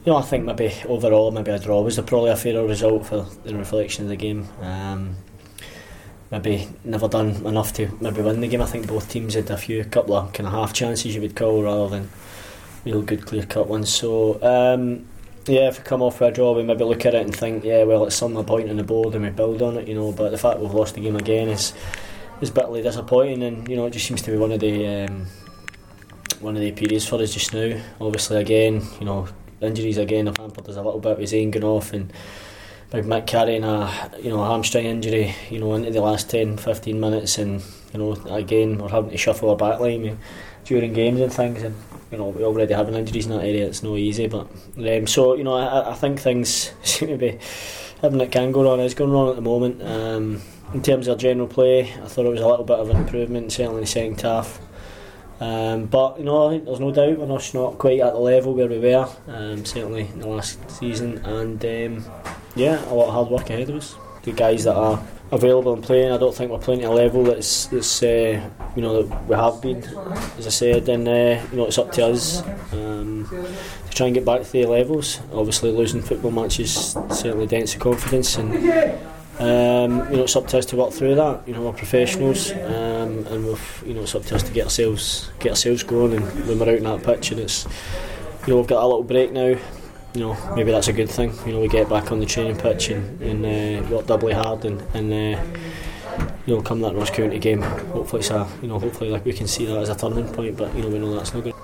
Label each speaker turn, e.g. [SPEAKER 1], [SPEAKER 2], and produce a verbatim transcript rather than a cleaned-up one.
[SPEAKER 1] You know, I think maybe overall maybe a draw was probably a fairer result for the reflection of the game. Um, maybe never done enough to maybe win the game. I think both teams had a few couple of kind of half chances you would call rather than real good clear cut ones. So um, yeah, if we come off for a draw, we maybe look at it and think, yeah, well, it's some point on the board and we build on it, you know. But the fact we've lost the game again is is bitterly disappointing, and you know it just seems to be one of the um, one of the periods for us just now. Obviously, again, you know. Injuries again have hampered us a little bit with Zane going off and Big Mick carrying a you know a hamstring injury you know into the last ten to fifteen minutes, and you know again we're having to shuffle our back line during games and things, and you know we already having injuries in that area. It's no easy, but um, so you know I, I think things seem to be having it can go wrong. It's going wrong at the moment. Um, in terms of general play, I thought it was a little bit of an improvement, certainly in the second half. Um, but you know, I think there's no doubt we're just not quite at the level where we were, um, certainly in the last season, and um, yeah, a lot of hard work ahead of us. The guys that are available and playing, I don't think we're playing at a level that's, that's uh, you know, that we have been, as I said, and uh, you know, it's up to us um, to try and get back to the levels. Obviously, losing football matches certainly dents the confidence, and Um, you know, it's up to us to work through that. You know, we're professionals, um, and we've, you know, it's up to us to get ourselves get ourselves going. And when we're out on that pitch, and it's, you know, we've got a little break now. You know, maybe that's a good thing. You know, we get back on the training pitch and, and uh, work doubly hard, and, and uh, you know, come that Ross County game. Hopefully, it's a, you know, hopefully like we can see that as a turning point. But you know, we know that's not good.